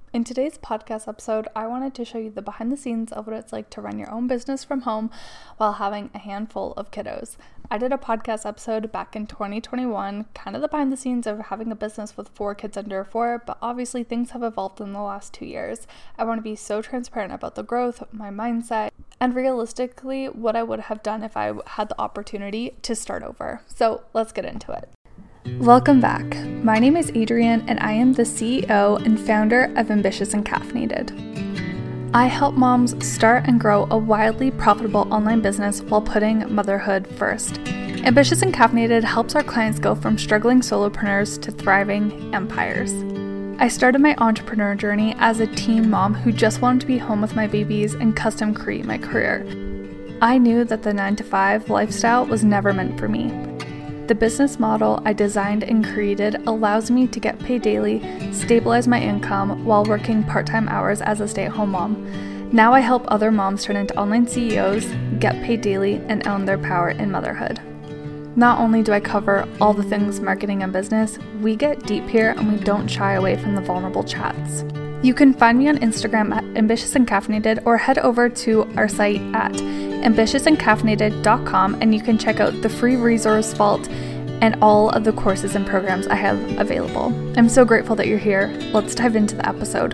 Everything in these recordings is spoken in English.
In today's podcast episode, I wanted to show you the behind the scenes of what it's like to run your own business from home while having a handful of kiddos. I did a podcast episode back in 2021, kind of the behind the scenes of having a business with 4 kids under 4, but obviously things have evolved in the last 2 years. I want to be so transparent about the growth, my mindset, and realistically what I would have done if I had the opportunity to start over. So let's get into it. Welcome back. My name is Adrienne and I am the CEO and founder of Ambitious and Caffeinated. I help moms start and grow a wildly profitable online business while putting motherhood first. Ambitious and Caffeinated helps our clients go from struggling solopreneurs to thriving empires. I started my entrepreneur journey as a teen mom who just wanted to be home with my babies and custom create my career. I knew that the 9-to-5 lifestyle was never meant for me. The business model I designed and created allows me to get paid daily, stabilize my income while working part-time hours as a stay-at-home mom. Now I help other moms turn into online CEOs, get paid daily, and own their power in motherhood. Not only do I cover all the things marketing and business, we get deep here and we don't shy away from the vulnerable chats. You can find me on Instagram at Ambitious and Caffeinated or head over to our site at ambitiousandcaffeinated.com and you can check out the free resource vault and all of the courses and programs I have available. I'm so grateful that you're here. Let's dive into the episode.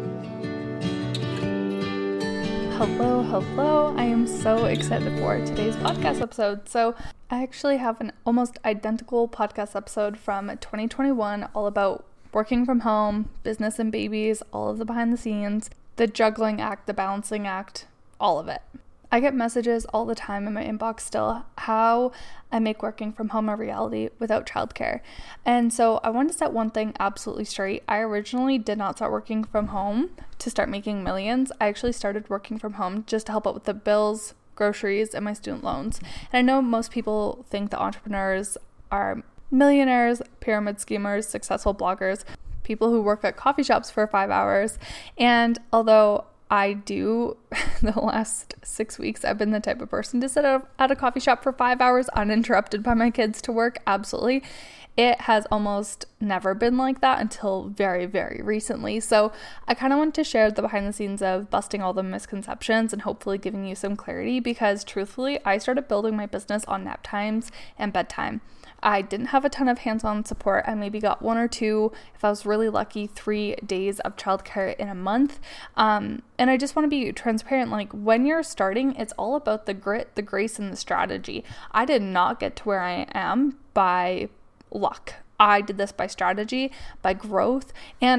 Hello. I am so excited for today's podcast episode. So I actually have an almost identical podcast episode from 2021 all about working from home, business and babies, all of the behind the scenes, the juggling act, the balancing act, all of it. I get messages all the time in my inbox still how I make working from home a reality without childcare. And so I want to set one thing absolutely straight. I originally did not start working from home to start making millions. I actually started working from home just to help out with the bills, groceries, and my student loans. And I know most people think that entrepreneurs are millionaires, pyramid schemers, successful bloggers, people who work at coffee shops for 5 hours. And although I do, the last 6 weeks, I've been the type of person to sit at a coffee shop for 5 hours uninterrupted by my kids to work. Absolutely. It has almost never been like that until very, very recently. So I kind of want to share the behind the scenes of busting all the misconceptions and hopefully giving you some clarity because truthfully, I started building my business on nap times and bedtime. I didn't have a ton of hands-on support. I maybe got 1 or 2, if I was really lucky, 3 days of childcare in a month. And I just want to be transparent. Like when you're starting, it's all about the grit, the grace, and the strategy. I did not get to where I am by luck. I did this by strategy, by growth. And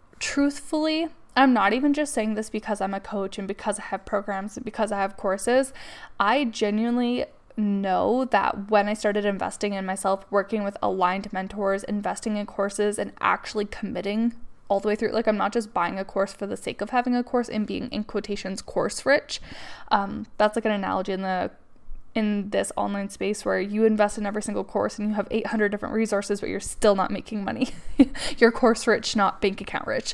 I'm not even just saying this because I'm a coach and because I have programs and because I have courses. I genuinely know that when I started investing in myself, working with aligned mentors, investing in courses, and actually committing all the way through, like I'm not just buying a course for the sake of having a course and being in quotations course rich. That's like an analogy in this online space where you invest in every single course and you have 800 different resources, but you're still not making money. You're course rich, not bank account rich.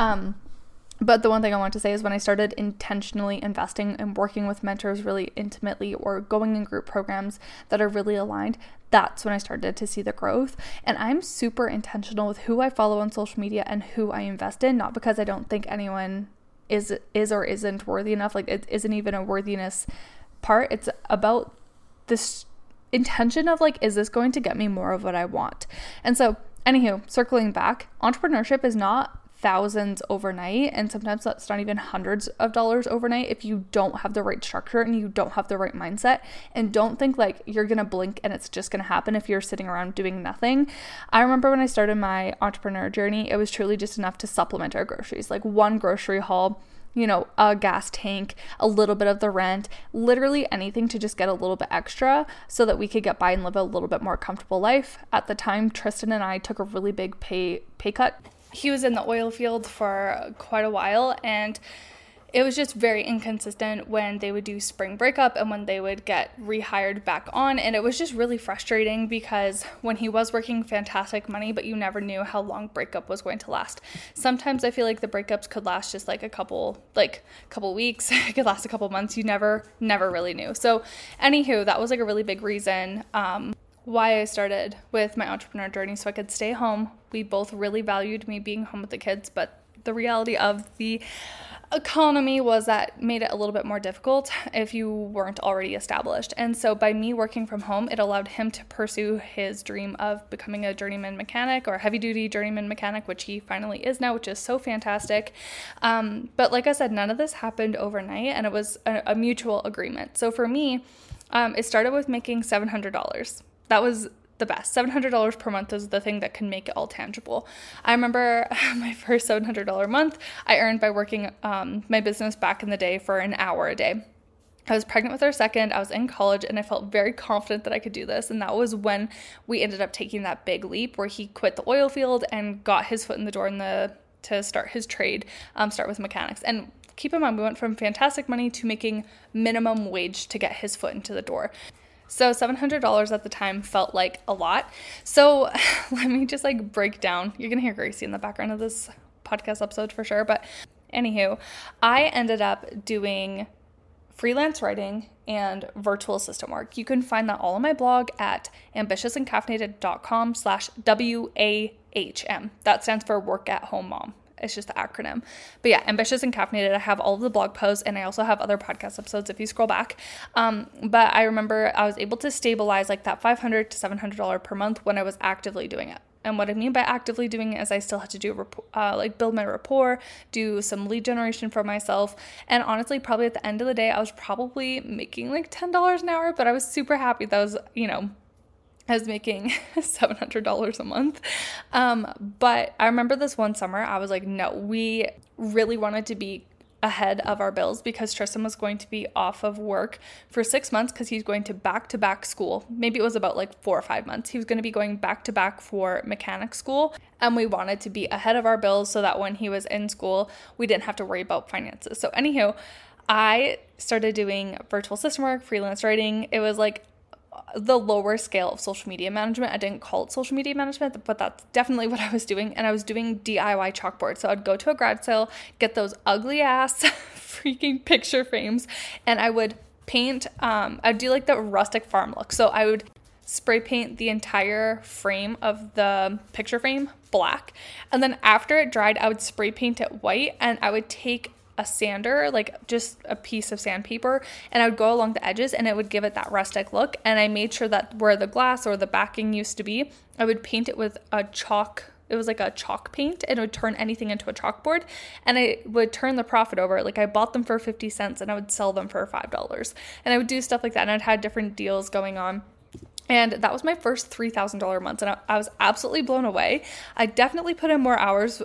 But the one thing I want to say is when I started intentionally investing and working with mentors really intimately or going in group programs that are really aligned, that's when I started to see the growth. And I'm super intentional with who I follow on social media and who I invest in, not because I don't think anyone is or isn't worthy enough. Like it isn't even a worthiness part. It's about this intention of like, is this going to get me more of what I want? And so anywho, circling back, entrepreneurship is not thousands overnight, and sometimes that's not even hundreds of dollars overnight if you don't have the right structure and you don't have the right mindset, and don't think like you're gonna blink and it's just gonna happen if you're sitting around doing nothing. I remember when I started my entrepreneur journey, it was truly just enough to supplement our groceries, like one grocery haul, a gas tank, a little bit of the rent, literally anything to just get a little bit extra so that we could get by and live a little bit more comfortable life. At the time, Tristan and I took a really big pay cut. He was in the oil field for quite a while, and it was just very inconsistent when they would do spring breakup and when they would get rehired back on. And it was just really frustrating because when he was working fantastic money, but you never knew how long breakup was going to last. Sometimes I feel like the breakups could last just like a couple weeks. It could last a couple months. You never really knew. So anywho, that was like a really big reason why I started with my entrepreneur journey, so I could stay home. We both really valued me being home with the kids, but the reality of the economy was that made it a little bit more difficult if you weren't already established. And so by me working from home, it allowed him to pursue his dream of becoming a journeyman mechanic or heavy duty journeyman mechanic, which he finally is now, which is so fantastic. But like I said, none of this happened overnight, and it was a mutual agreement. So for me, it started with making $700. That was the best. $700 per month is the thing that can make it all tangible. I remember my first $700 month I earned by working my business back in the day for an hour a day. I was pregnant with our second, I was in college, and I felt very confident that I could do this. And that was when we ended up taking that big leap where he quit the oil field and got his foot in the door to start his trade, start with mechanics. And keep in mind, we went from fantastic money to making minimum wage to get his foot into the door. So $700 at the time felt like a lot. So let me just break down. You're going to hear Gracie in the background of this podcast episode for sure. But anywho, I ended up doing freelance writing and virtual assistant work. You can find that all on my blog at ambitiousandcaffeinated.com/WAHM. That stands for Work at Home Mom. It's just the acronym. But yeah, Ambitious and Caffeinated. I have all of the blog posts, and I also have other podcast episodes if you scroll back. But I remember I was able to stabilize that $500 to $700 per month when I was actively doing it. And what I mean by actively doing it is I still had to do build my rapport, do some lead generation for myself. And honestly, probably at the end of the day, I was probably making $10 an hour, but I was super happy that I was making $700 a month. But I remember this one summer, I was like, no, we really wanted to be ahead of our bills because Tristan was going to be off of work for 6 months because he's going to back-to-back school. Maybe it was about 4 or 5 months. He was going to be going back-to-back for mechanic school, and we wanted to be ahead of our bills so that when he was in school, we didn't have to worry about finances. So anywho, I started doing virtual assistant work, freelance writing. It was the lower scale of social media management. I didn't call it social media management, but that's definitely what I was doing. And I was doing DIY chalkboards. So I'd go to a garage sale, get those ugly ass freaking picture frames, and I would paint, I'd do the rustic farm look. So I would spray paint the entire frame of the picture frame black. And then after it dried, I would spray paint it white, and I would take a sander, just a piece of sandpaper, and I would go along the edges, and it would give it that rustic look. And I made sure that where the glass or the backing used to be, I would paint it with a chalk. It was a chalk paint, and it would turn anything into a chalkboard, and I would turn the profit over. I bought them for 50 cents and I would sell them for $5, and I would do stuff like that. And I'd had different deals going on. And that was my first $3,000 month, and I was absolutely blown away. I definitely put in more hours,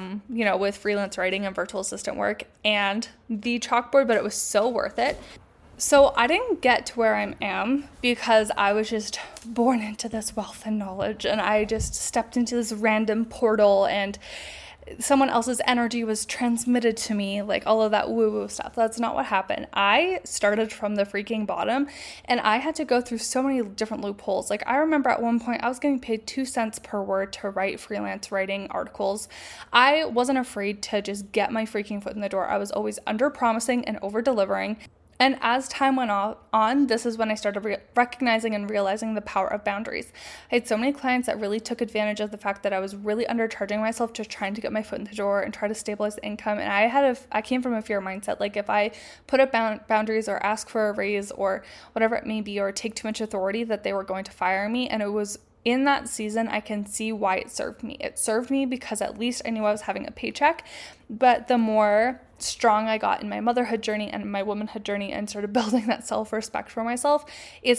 with freelance writing and virtual assistant work and the chalkboard, but it was so worth it. So I didn't get to where I am because I was just born into this wealth and knowledge, and I just stepped into this random portal, and someone else's energy was transmitted to me, all of that woo-woo stuff. That's not what happened. I started from the freaking bottom, and I had to go through so many different loopholes. I remember at one point I was getting paid 2 cents per word to write freelance writing articles. I wasn't afraid to just get my freaking foot in the door. I was always under-promising and over-delivering. And as time went on, this is when I started recognizing and realizing the power of boundaries. I had so many clients that really took advantage of the fact that I was really undercharging myself, just trying to get my foot in the door and try to stabilize the income. And I came from a fear mindset. If I put up boundaries or ask for a raise or whatever it may be, or take too much authority, that they were going to fire me. And it was in that season, I can see why it served me. It served me because at least I knew I was having a paycheck. But the more strong I got in my motherhood journey and my womanhood journey and started building that self-respect for myself, it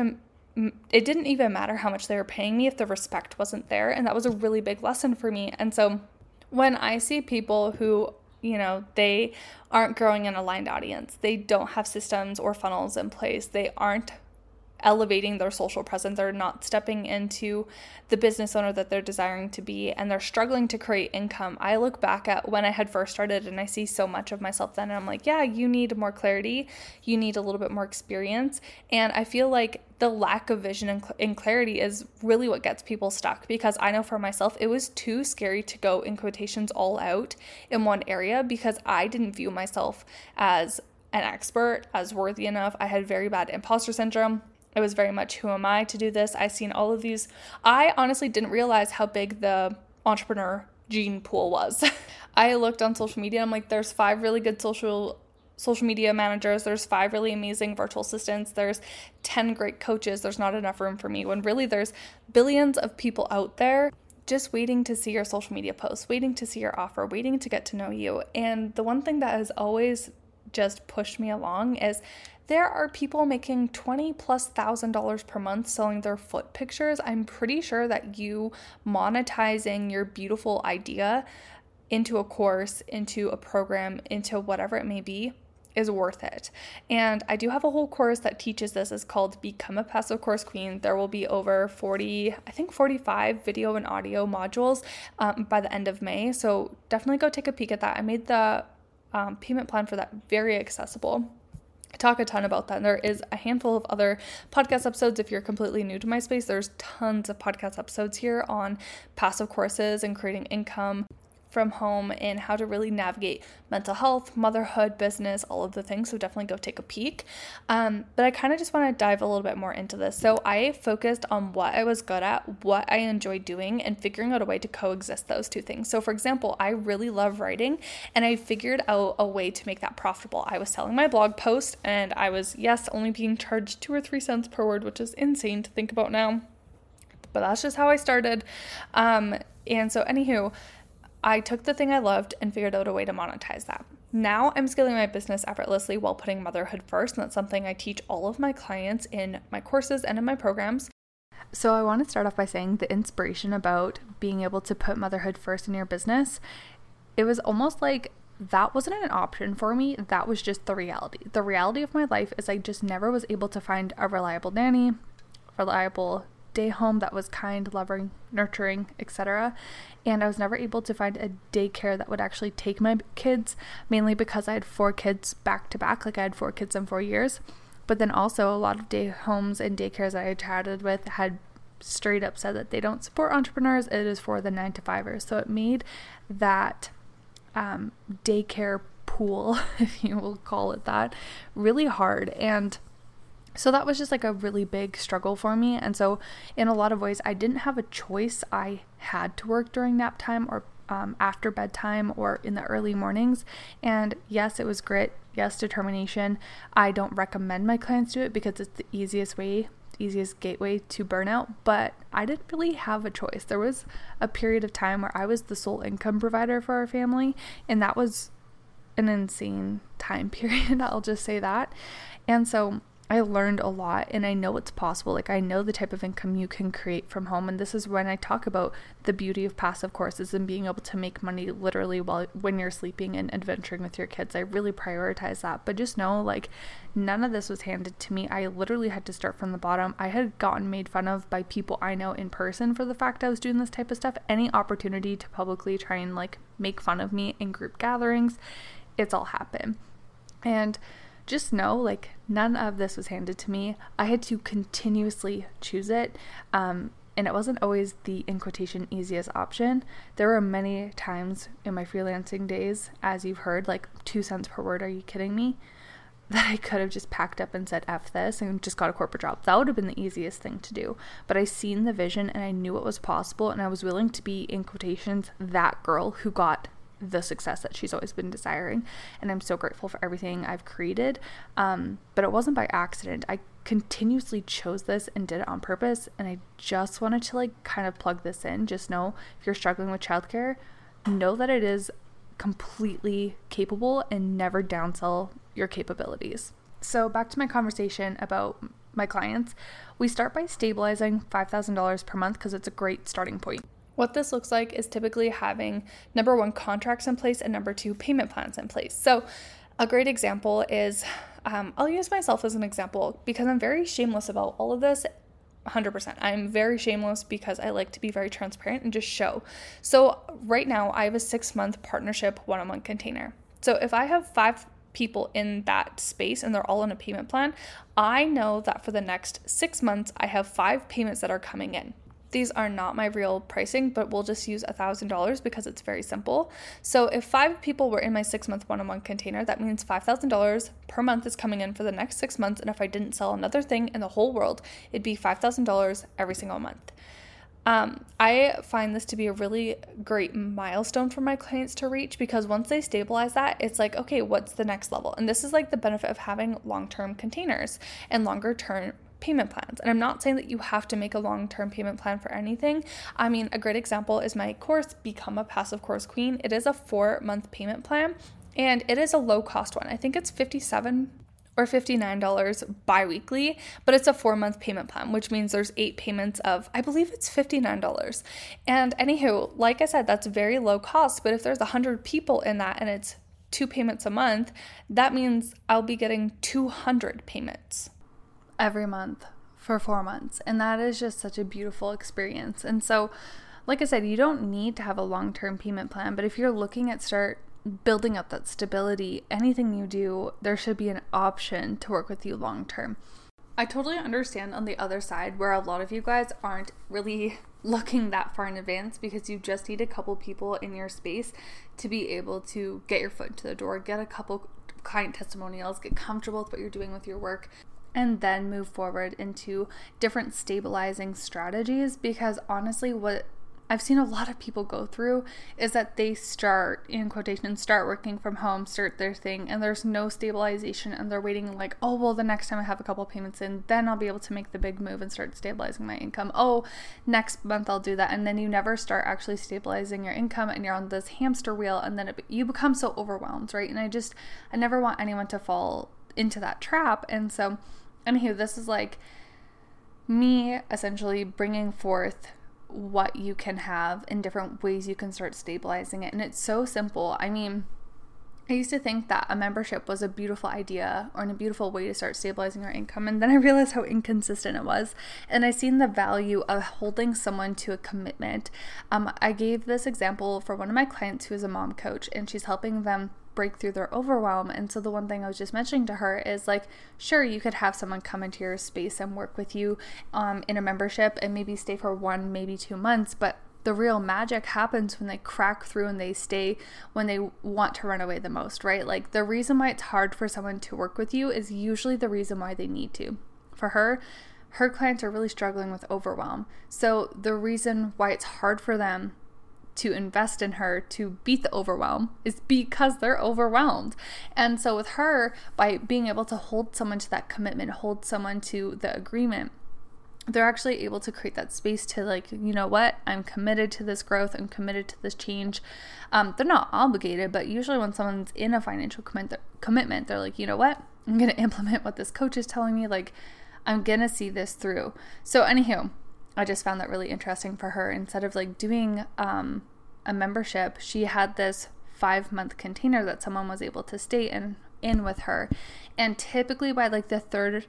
didn't even matter how much they were paying me if the respect wasn't there. And that was a really big lesson for me. And so when I see people who, they aren't growing an aligned audience, they don't have systems or funnels in place, they aren't elevating their social presence, they're not stepping into the business owner that they're desiring to be, and they're struggling to create income, I look back at when I had first started and I see so much of myself then, and I'm like, yeah, you need more clarity, you need a little bit more experience. And I feel like the lack of vision and clarity is really what gets people stuck, because I know for myself, it was too scary to go, in quotations, all out in one area, because I didn't view myself as an expert, as worthy enough. I had very bad imposter syndrome. It was very much, who am I to do this? I seen all of these. I honestly didn't realize how big the entrepreneur gene pool was. I looked on social media. I'm like, there's 5 really good social media managers. There's 5 really amazing virtual assistants. There's 10 great coaches. There's not enough room for me, when really there's billions of people out there just waiting to see your social media posts, waiting to see your offer, waiting to get to know you. And the one thing that has always just pushed me along is there are people making $20,000+ per month selling their foot pictures. I'm pretty sure that you monetizing your beautiful idea into a course, into a program, into whatever it may be, is worth it. And I do have a whole course that teaches this. It's called Become a Passive Course Queen. There will be over 45 video and audio modules by the end of May. So definitely go take a peek at that. I made the payment plan for that very accessible. I talk a ton about that. And there is a handful of other podcast episodes. If you're completely new to my space, there's tons of podcast episodes here on passive courses and creating income from home and how to really navigate mental health, motherhood, business, all of the things. So definitely go take a peek. But I kind of just want to dive a little bit more into this. So I focused on what I was good at, what I enjoyed doing, and figuring out a way to coexist those two things. So for example, I really love writing, and I figured out a way to make that profitable. I was selling my blog post, and I was, yes, only being charged 2 or 3 cents per word, which is insane to think about now. But that's just how I started. And so anywho, I took the thing I loved and figured out a way to monetize that. Now I'm scaling my business effortlessly while putting motherhood first, and that's something I teach all of my clients in my courses and in my programs. So I want to start off by saying the inspiration about being able to put motherhood first in your business, it was almost like that wasn't an option for me. That was just the reality. The reality of my life is I just never was able to find a reliable nanny, reliable day home that was kind, loving, nurturing, etc. And I was never able to find a daycare that would actually take my kids, mainly because I had 4 kids back to back. Like I had 4 kids in 4 years. But then also a lot of day homes and daycares that I chatted with had straight up said that they don't support entrepreneurs. It is for the 9-to-5ers. So it made that daycare pool, if you will call it that, really hard. And so that was just like a really big struggle for me. And so in a lot of ways, I didn't have a choice. I had to work during nap time or after bedtime or in the early mornings. And yes, it was grit. Yes, determination. I don't recommend my clients do it because it's the easiest gateway to burnout. But I didn't really have a choice. There was a period of time where I was the sole income provider for our family. And that was an insane time period. I'll just say that. And so I learned a lot, and I know it's possible. Like I know the type of income you can create from home. And this is when I talk about the beauty of passive courses and being able to make money literally when you're sleeping and adventuring with your kids. I really prioritize that. But just know, like, none of this was handed to me. I literally had to start from the bottom. I had gotten made fun of by people I know in person for the fact I was doing this type of stuff. Any opportunity to publicly try and like make fun of me in group gatherings, it's all happened. And just know, like, none of this was handed to me. I had to continuously choose it. And it wasn't always the, in quotation, easiest option. There were many times in my freelancing days, as you've heard, like 2 cents per word, are you kidding me? That I could have just packed up and said, F this, and just got a corporate job. That would have been the easiest thing to do. But I seen the vision and I knew it was possible, and I was willing to be, in quotations, that girl who got the success that she's always been desiring. And I'm so grateful for everything I've created. But it wasn't by accident. I continuously chose this and did it on purpose. And I just wanted to like kind of plug this in. Just know, if you're struggling with childcare, know that it is completely capable, and never downsell your capabilities. So back to my conversation about my clients. We start by stabilizing $5,000 per month because it's a great starting point. What this looks like is typically having, number 1, contracts in place, and number 2, payment plans in place. So a great example is, I'll use myself as an example because I'm very shameless about all of this. 100%. I'm very shameless because I like to be very transparent and just show. So right now I have a 6-month partnership one-on-one container. So if I have 5 people in that space and they're all on a payment plan, I know that for the next 6 months, I have 5 payments that are coming in. These are not my real pricing, but we'll just use $1,000 because it's very simple. So if 5 people were in my 6-month one-on-one container, that means $5,000 per month is coming in for the next 6 months. And if I didn't sell another thing in the whole world, it'd be $5,000 every single month. I find this to be a really great milestone for my clients to reach, because once they stabilize that, it's like, okay, what's the next level? And this is like the benefit of having long-term containers and longer term payment plans. And I'm not saying that you have to make a long-term payment plan for anything. I mean, a great example is my course, Become a Passive Course Queen. It is a 4-month payment plan, and it is a low cost one. I think it's $57 or $59 bi-weekly, but it's a 4-month payment plan, which means there's 8 payments of, I believe it's $59. And anywho, like I said, that's very low cost, but if there's 100 people in that and it's 2 payments a month, that means I'll be getting 200 payments every month for 4 months. And that is just such a beautiful experience. And so, like I said, you don't need to have a long-term payment plan, but if you're looking at start building up that stability, anything you do, there should be an option to work with you long term. I totally understand on the other side where a lot of you guys aren't really looking that far in advance, because you just need a couple people in your space to be able to get your foot into the door, get a couple client testimonials, get comfortable with what you're doing with your work, and then move forward into different stabilizing strategies. Because honestly, what I've seen a lot of people go through is that they start, in quotations, start working from home, start their thing, and there's no stabilization, and they're waiting like, oh, well, the next time I have a couple payments in, then I'll be able to make the big move and start stabilizing my income. Oh, next month I'll do that. And then you never start actually stabilizing your income, and you're on this hamster wheel, and then you become so overwhelmed, right? And I never want anyone to fall into that trap. And so, anywho, this is like me essentially bringing forth what you can have in different ways you can start stabilizing it. And it's so simple. I mean, I used to think that a membership was a beautiful idea or a beautiful way to start stabilizing your income. And then I realized how inconsistent it was. And I seen the value of holding someone to a commitment. I gave this example for one of my clients who is a mom coach, and she's helping them break through their overwhelm. And so the one thing I was just mentioning to her is like, sure, you could have someone come into your space and work with you in a membership and maybe stay for 1, maybe 2 months, but the real magic happens when they crack through and they stay when they want to run away the most, right? Like, the reason why it's hard for someone to work with you is usually the reason why they need to. For her clients are really struggling with overwhelm. So the reason why it's hard for them to invest in her to beat the overwhelm is because they're overwhelmed. And so with her, by being able to hold someone to that commitment, hold someone to the agreement, they're actually able to create that space to like, you know what, I'm committed to this growth, I'm committed to this change. They're not obligated, but usually when someone's in a financial commitment, they're like, you know what, I'm going to implement what this coach is telling me, like, I'm going to see this through. So anywho, I just found that really interesting for her. Instead of like doing a membership, she had this 5-month container that someone was able to stay in with her. And typically by like the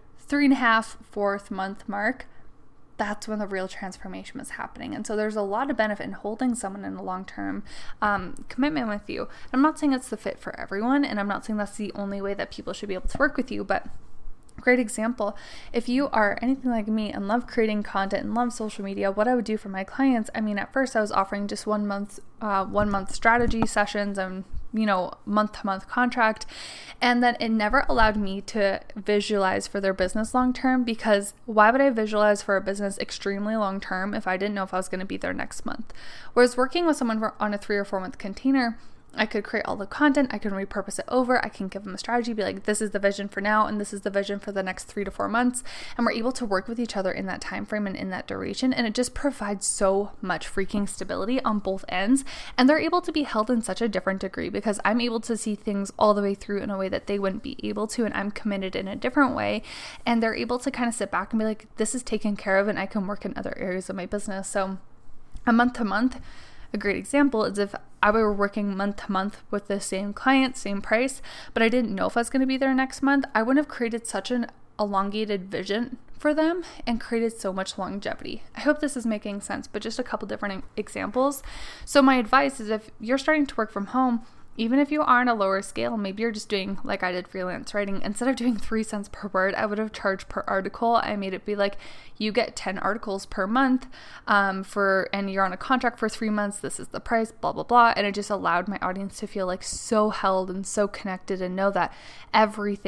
3.5, 4th month mark, that's when the real transformation was happening. And so there's a lot of benefit in holding someone in a long-term commitment with you. I'm not saying it's the fit for everyone, and I'm not saying that's the only way that people should be able to work with you, but great example. If you are anything like me and love creating content and love social media, what I would do for my clients, I mean, at first I was offering just 1 month strategy sessions and, month-to-month contract. And then it never allowed me to visualize for their business long-term, because why would I visualize for a business extremely long-term if I didn't know if I was going to be there next month? Whereas working with someone on a 3 or 4 month container, I could create all the content, I can repurpose it over, I can give them a strategy, be like, this is the vision for now, and this is the vision for the next 3 to 4 months. And we're able to work with each other in that time frame and in that duration. And it just provides so much freaking stability on both ends. And they're able to be held in such a different degree, because I'm able to see things all the way through in a way that they wouldn't be able to. And I'm committed in a different way. And they're able to kind of sit back and be like, this is taken care of, and I can work in other areas of my business. So a month to month, a great example is if I were working month to month with the same client, same price, but I didn't know if I was going to be there next month, I wouldn't have created such an elongated vision for them and created so much longevity. I hope this is making sense, but just a couple different examples. So my advice is, if you're starting to work from home, even if you are on a lower scale, maybe you're just doing like I did freelance writing. Instead of doing 3 cents per word, I would have charged per article. I made it be like, you get 10 articles per month and you're on a contract for 3 months. This is the price, blah, blah, blah. And it just allowed my audience to feel like so held and so connected and know that everything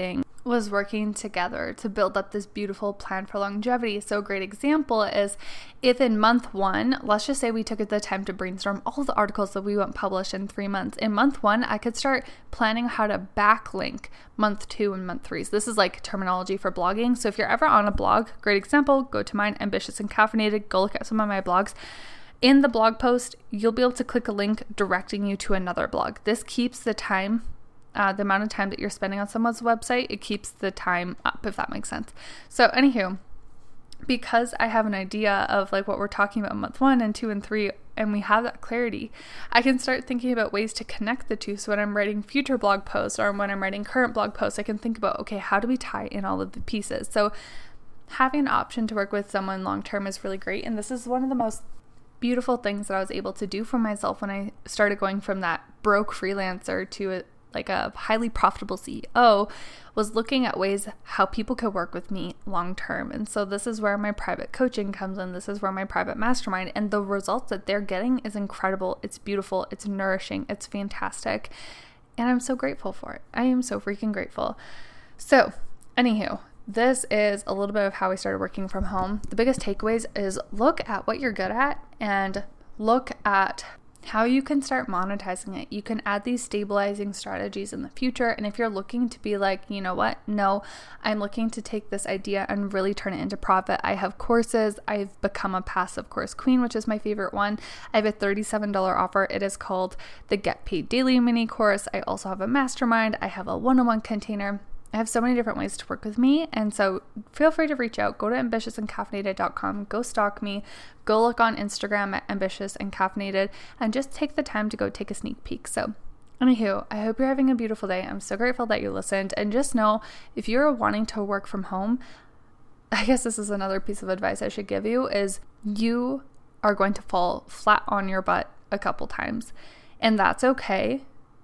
was working together to build up this beautiful plan for longevity. So a great example is if in month 1, let's just say we took the time to brainstorm all the articles that we want published in 3 months. In month 1, I could start planning how to backlink month 2 and month 3. So this is like terminology for blogging. So if you're ever on a blog, great example, go to mine, Ambitious and Caffeinated, go look at some of my blogs. In the blog post, you'll be able to click a link directing you to another blog. This keeps the time, the amount of time that you're spending on someone's website, it keeps the time up, if that makes sense. So anywho, because I have an idea of like what we're talking about in month 1 and 2 and 3, and we have that clarity, I can start thinking about ways to connect the two. So when I'm writing future blog posts or when I'm writing current blog posts, I can think about, okay, how do we tie in all of the pieces? So having an option to work with someone long-term is really great. And this is one of the most beautiful things that I was able to do for myself when I started going from that broke freelancer to a highly profitable CEO, was looking at ways how people could work with me long term. And so this is where my private coaching comes in. This is where my private mastermind, and the results that they're getting is incredible. It's beautiful. It's nourishing. It's fantastic. And I'm so grateful for it. I am so freaking grateful. So anywho, this is a little bit of how I started working from home. The biggest takeaways is look at what you're good at and look at how you can start monetizing it. You can add these stabilizing strategies in the future. And if you're looking to be like, you know what? No, I'm looking to take this idea and really turn it into profit. I have courses. I've become a passive course queen, which is my favorite one. I have a $37 offer. It is called the Get Paid Daily mini course. I also have a mastermind. I have a one-on-one container. I have so many different ways to work with me, and so feel free to reach out. Go to ambitiousandcaffeinated.com, go stalk me, go look on Instagram at ambitiousandcaffeinated, and just take the time to go take a sneak peek. So anywho, I hope you're having a beautiful day. I'm so grateful that you listened, and just know if you're wanting to work from home, I guess this is another piece of advice I should give you, is you are going to fall flat on your butt a couple times, and that's okay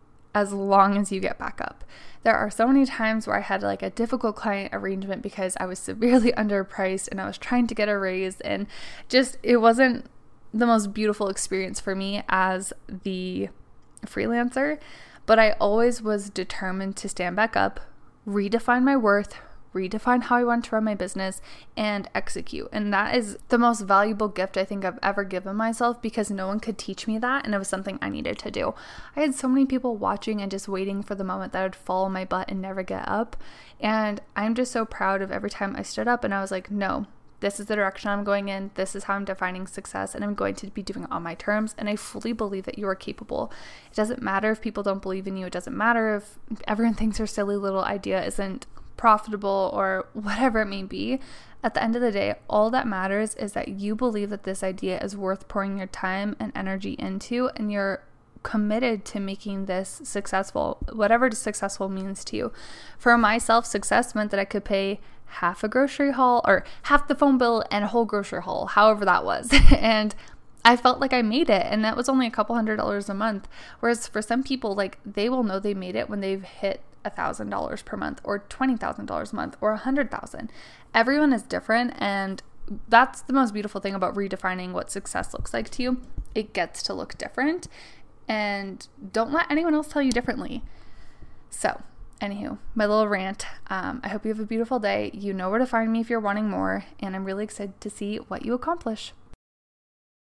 as long as you get back up. There are so many times where I had like a difficult client arrangement because I was severely underpriced and I was trying to get a raise, and just it wasn't the most beautiful experience for me as the freelancer, but I always was determined to stand back up, redefine my worth, redefine how I want to run my business, and execute. And that is the most valuable gift I think I've ever given myself, because no one could teach me that, and it was something I needed to do. I had so many people watching and just waiting for the moment that I would fall on my butt and never get up. And I'm just so proud of every time I stood up and I was like, no, this is the direction I'm going in. This is how I'm defining success, and I'm going to be doing it on my terms. And I fully believe that you are capable. It doesn't matter if people don't believe in you. It doesn't matter if everyone thinks your silly little idea isn't profitable or whatever it may be. At the end of the day, all that matters is that you believe that this idea is worth pouring your time and energy into, and you're committed to making this successful, whatever successful means to you. For myself, success meant that I could pay half a grocery haul or half the phone bill and a whole grocery haul, however that was. And I felt like I made it, and that was only a couple $100s a month. Whereas for some people, like, they will know they made it when they've hit $1,000 per month or $20,000 a month or $100,000. Everyone is different, and that's the most beautiful thing about redefining what success looks like to you. It gets to look different, and don't let anyone else tell you differently. So anywho, my little rant. I hope you have a beautiful day. You know where to find me if you're wanting more, and I'm really excited to see what you accomplish.